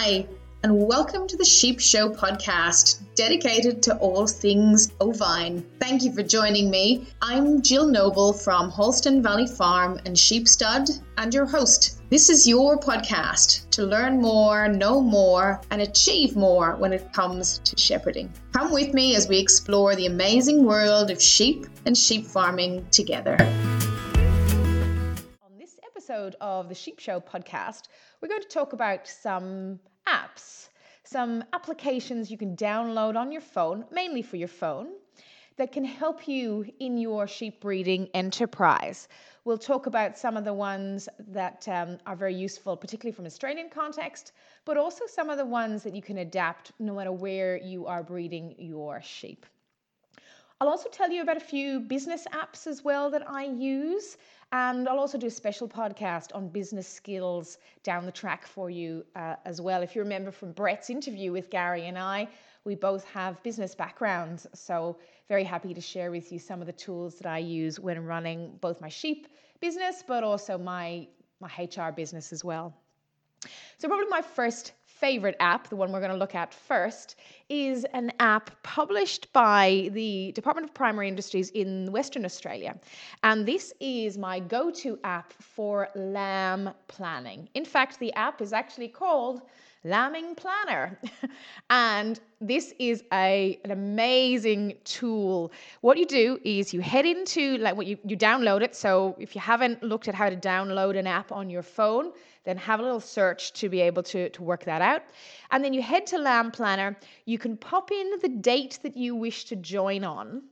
Hi, and welcome to the Sheep Show podcast, dedicated to all things ovine. Thank you for joining me. I'm Jill Noble from Holston Valley Farm and Sheep Stud, and your host. This is your podcast to learn more, know more, and achieve more when it comes to shepherding. Come with me as we explore the amazing world of sheep and sheep farming together. On this episode of the Sheep Show podcast, we're going to talk about some apps, some applications you can download on your phone, mainly for your phone, that can help you in your sheep breeding enterprise. We'll talk about some of the ones that are very useful, particularly from Australian context, but also some of the ones that you can adapt no matter where you are breeding your sheep. I'll also tell you about a few business apps as well that I use, and I'll also do a special podcast on business skills down the track for you as well. If you remember from Brett's interview with Gary and I, we both have business backgrounds, so very happy to share with you some of the tools that I use when running both my sheep business, but also my HR business as well. So probably my first favorite app, the one we're going to look at first, is an app published by the Department of Primary Industries in Western Australia. And this is my go-to app for lamb planning. In fact, the app is actually called Lambing Planner. And this is an amazing tool. What you do is you head into, you download it. So if you haven't looked at how to download an app on your phone, then have a little search to be able to work that out. And then you head to Lamb Planner. You can pop in the date that you wish to join on.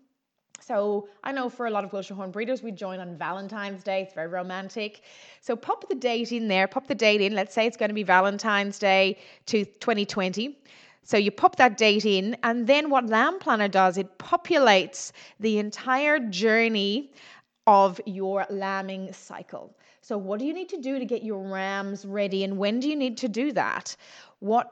So I know for a lot of Wiltshire Horn breeders, we join on Valentine's Day. It's very romantic. So pop the date in there, Let's say it's going to be Valentine's Day to 2020. So you pop that date in, and then what Lamb Planner does, it populates the entire journey of your lambing cycle. So what do you need to do to get your rams ready, and when do you need to do that? What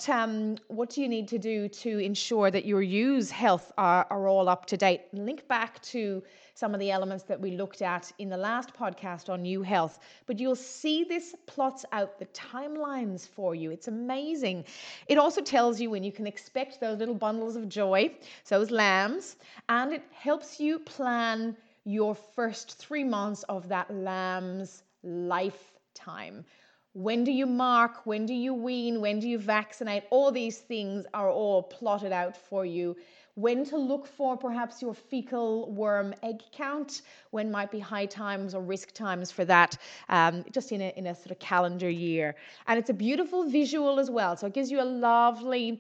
do you need to do to ensure that your ewes' health are all up to date? Link back to some of the elements that we looked at in the last podcast on ewe health, but you'll see this plots out the timelines for you. It's amazing. It also tells you when you can expect those little bundles of joy, those lambs, and it helps you plan your first 3 months of that lamb's lifetime. When do you mark? When do you wean? When do you vaccinate? All these things are all plotted out for you. When to look for perhaps your fecal worm egg count, when might be high times or risk times for that, just in a sort of calendar year. And it's a beautiful visual as well. So it gives you a lovely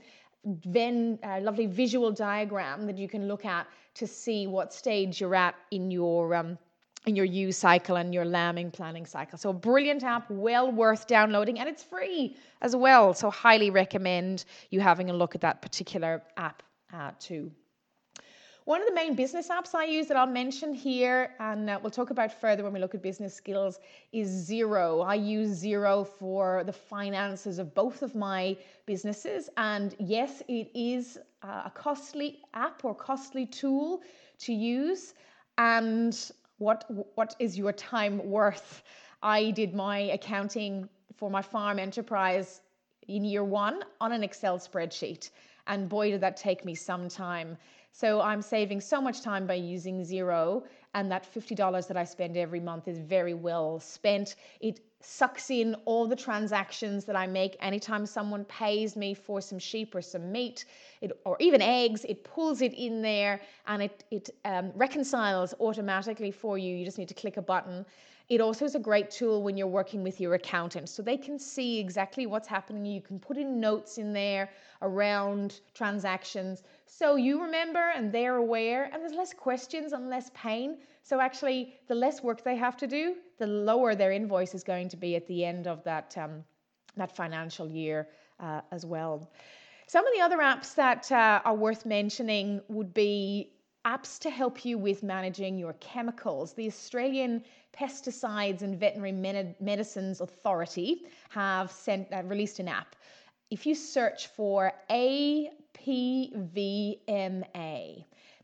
visual diagram that you can look at to see what stage you're at in your ewe cycle and your lambing planning cycle. So a brilliant app, well worth downloading, and it's free as well. So highly recommend you having a look at that particular app too. One of the main business apps I use that I'll mention here, and we'll talk about further when we look at business skills, is Xero. I use Xero for the finances of both of my businesses. And yes, it is a costly app or costly tool to use. And what is your time worth? I did my accounting for my farm enterprise in year one on an Excel spreadsheet. And boy, did that take me some time. So I'm saving so much time by using Xero, and that $50 that I spend every month is very well spent. It sucks in all the transactions that I make. Anytime someone pays me for some sheep or some meat, or even eggs, it pulls it in there, and it reconciles automatically for you. You just need to click a button. It also is a great tool when you're working with your accountant, so they can see exactly what's happening. You can put in notes in there around transactions, so you remember and they're aware, and there's less questions and less pain. So actually, the less work they have to do, the lower their invoice is going to be at the end of that financial year as well. Some of the other apps that are worth mentioning would be apps to help you with managing your chemicals. The Australian Pesticides and Veterinary Medicines Authority have released an app. If you search for APVMA,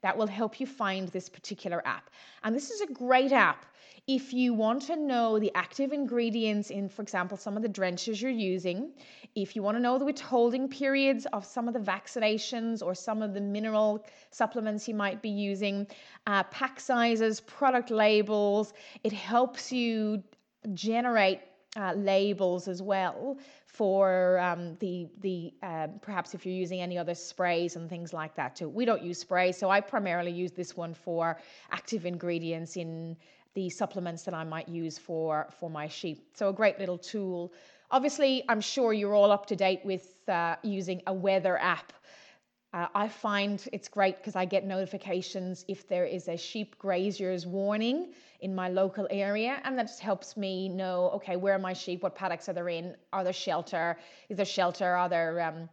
that will help you find this particular app. And this is a great app if you want to know the active ingredients in, for example, some of the drenches you're using, if you want to know the withholding periods of some of the vaccinations or some of the mineral supplements you might be using, pack sizes, product labels. It helps you generate labels as well for perhaps if you're using any other sprays and things like that too. We don't use sprays, so I primarily use this one for active ingredients in the supplements that I might use for my sheep. So a great little tool. Obviously, I'm sure you're all up to date with using a weather app. I find it's great because I get notifications if there is a sheep grazier's warning in my local area, and that just helps me know, okay, where are my sheep? What paddocks are they in? Are there shelter? Is there shelter? Are there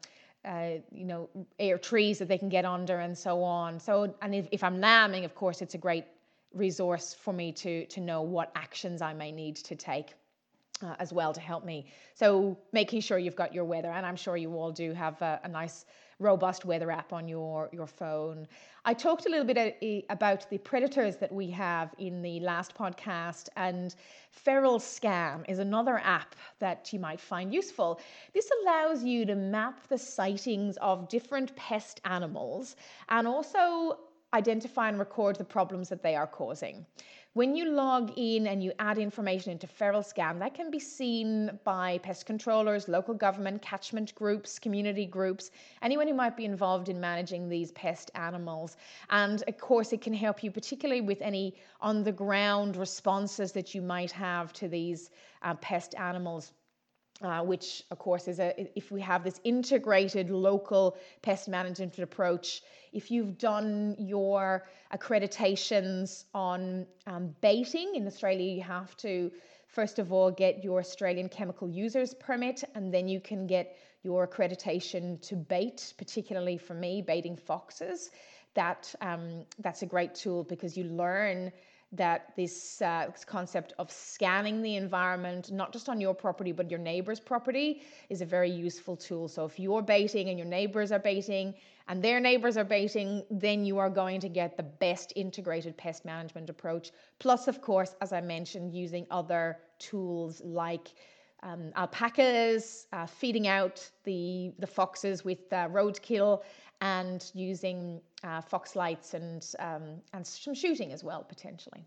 air trees that they can get under, and so on. So, and if I'm lambing, of course, it's a great resource for me to know what actions I may need to take. As well to help me. So making sure you've got your weather, and I'm sure you all do have a nice robust weather app on your phone. I talked a little bit about the predators that we have in the last podcast, and Feral Scan is another app that you might find useful. This allows you to map the sightings of different pest animals and also identify and record the problems that they are causing. When you log in and you add information into Feral Scan, that can be seen by pest controllers, local government, catchment groups, community groups, anyone who might be involved in managing these pest animals. And of course, it can help you particularly with any on-the-ground responses that you might have to these pest animals. Which of course is if we have this integrated local pest management approach, if you've done your accreditations on baiting in Australia, you have to first of all get your Australian chemical users permit, and then you can get your accreditation to bait, particularly for me, baiting foxes. That's a great tool because you learn that this concept of scanning the environment, not just on your property, but your neighbor's property, is a very useful tool. So if you're baiting and your neighbors are baiting and their neighbors are baiting, then you are going to get the best integrated pest management approach. Plus, of course, as I mentioned, using other tools like alpacas, feeding out the foxes with roadkill, and using fox lights and some shooting as well, potentially.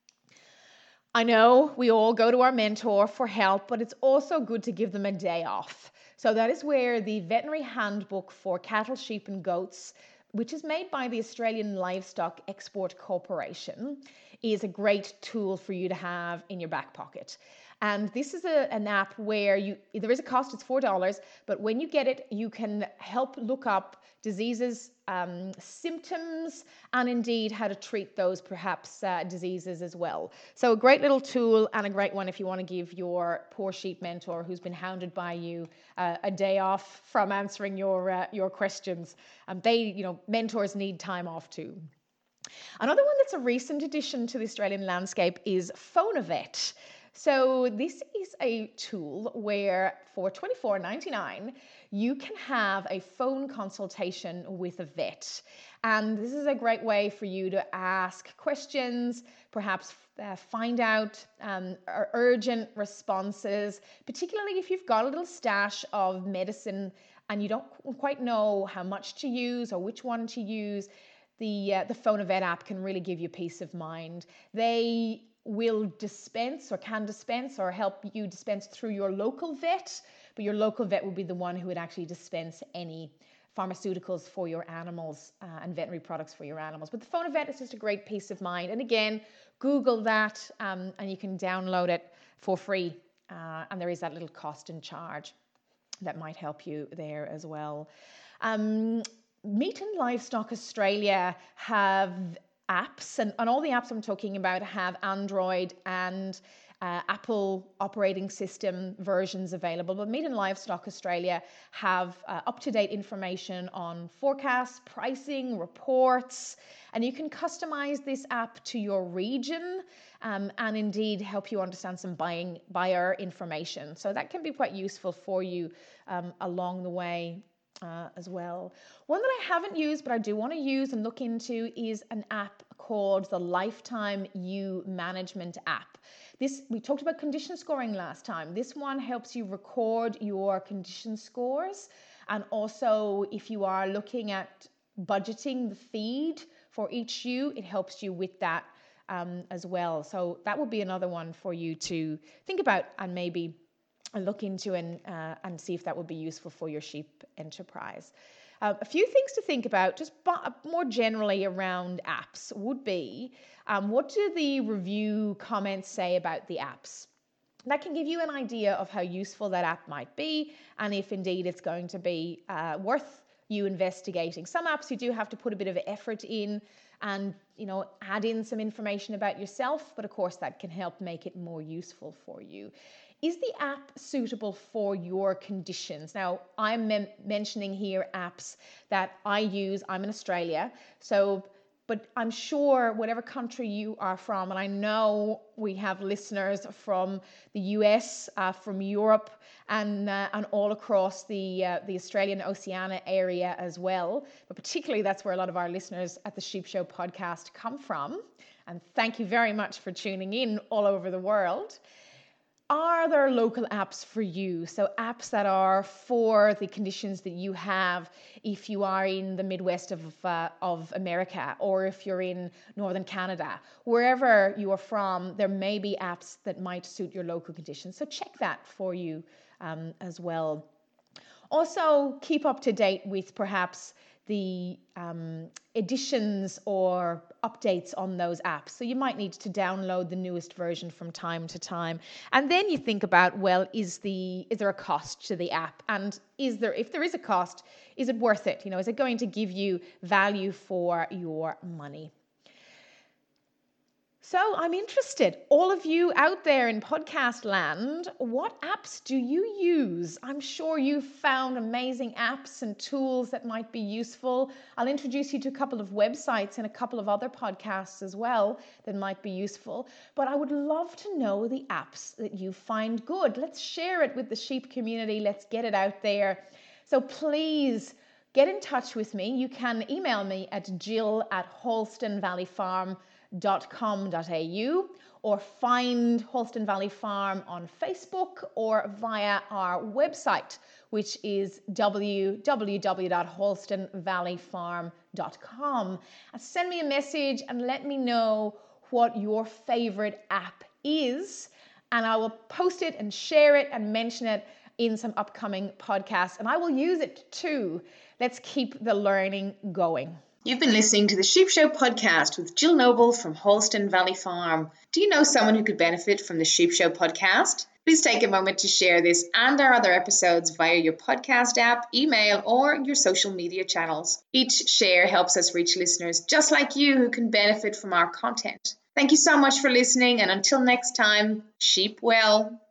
I know we all go to our mentor for help, but it's also good to give them a day off. So that is where the Veterinary Handbook for Cattle, Sheep and Goats, which is made by the Australian Livestock Export Corporation, is a great tool for you to have in your back pocket. And this is an app where there is a cost, it's $4, but when you get it, you can help look up diseases, symptoms, and indeed how to treat those perhaps diseases as well. So a great little tool and a great one if you want to give your poor sheep mentor who's been hounded by you a day off from answering your questions. Mentors need time off too. Another one that's a recent addition to the Australian landscape is PhoneAvet. So this is a tool where for $24.99 you can have a phone consultation with a vet. And this is a great way for you to ask questions, perhaps find out urgent responses, particularly if you've got a little stash of medicine and you don't quite know how much to use or which one to use. The PhoneAvet app can really give you peace of mind. They will dispense or can dispense or help you dispense through your local vet, but your local vet will be the one who would actually dispense any pharmaceuticals for your animals and veterinary products for your animals. But the PhoneAvet is just a great peace of mind. And again, Google that and you can download it for free. And there is that little cost and charge that might help you there as well. Meat and Livestock Australia have apps, and all the apps I'm talking about have Android and Apple operating system versions available. But Meat and Livestock Australia have up-to-date information on forecasts, pricing, reports, and you can customize this app to your region and indeed help you understand some buyer information. So that can be quite useful for you along the way. as well. One that I haven't used, but I do want to use and look into is an app called the Lifetime You Management app. We talked about condition scoring last time. This one helps you record your condition scores, and also if you are looking at budgeting the feed for each ewe, it helps you with that as well. So that would be another one for you to think about and maybe look into and see if that would be useful for your sheep enterprise. A few things to think about, just more generally around apps, would be what do the review comments say about the apps? That can give you an idea of how useful that app might be, and if indeed it's going to be worth you investigating. Some apps you do have to put a bit of effort in and add in some information about yourself, but of course that can help make it more useful for you. Is the app suitable for your conditions? Now, I'm mentioning here apps that I use. I'm in Australia, but I'm sure whatever country you are from, and I know we have listeners from the US, from Europe, and all across the Australian Oceania area as well. But particularly, that's where a lot of our listeners at the Sheep Show podcast come from. And thank you very much for tuning in all over the world. Are there local apps for you? So apps that are for the conditions that you have if you are in the Midwest of America, or if you're in Northern Canada. Wherever you are from, there may be apps that might suit your local conditions. So check that for you as well. Also, keep up to date with perhaps the editions or updates on those apps. So you might need to download the newest version from time to time. And then you think about, well, is there a cost to the app? And if there is a cost, is it worth it? Is it going to give you value for your money? So I'm interested, all of you out there in podcast land, what apps do you use? I'm sure you've found amazing apps and tools that might be useful. I'll introduce you to a couple of websites and a couple of other podcasts as well that might be useful. But I would love to know the apps that you find good. Let's share it with the sheep community. Let's get it out there. So please get in touch with me. You can email me at jill@holstonvalleyfarm.com.au, or find Holston Valley Farm on Facebook or via our website, which is www.holstonvalleyfarm.com. Send me a message and let me know what your favorite app is, and I will post it and share it and mention it in some upcoming podcasts, and I will use it too. Let's keep the learning going. You've been listening to the Sheep Show podcast with Jill Noble from Holston Valley Farm. Do you know someone who could benefit from the Sheep Show podcast? Please take a moment to share this and our other episodes via your podcast app, email, or your social media channels. Each share helps us reach listeners just like you who can benefit from our content. Thank you so much for listening, and until next time, sheep well.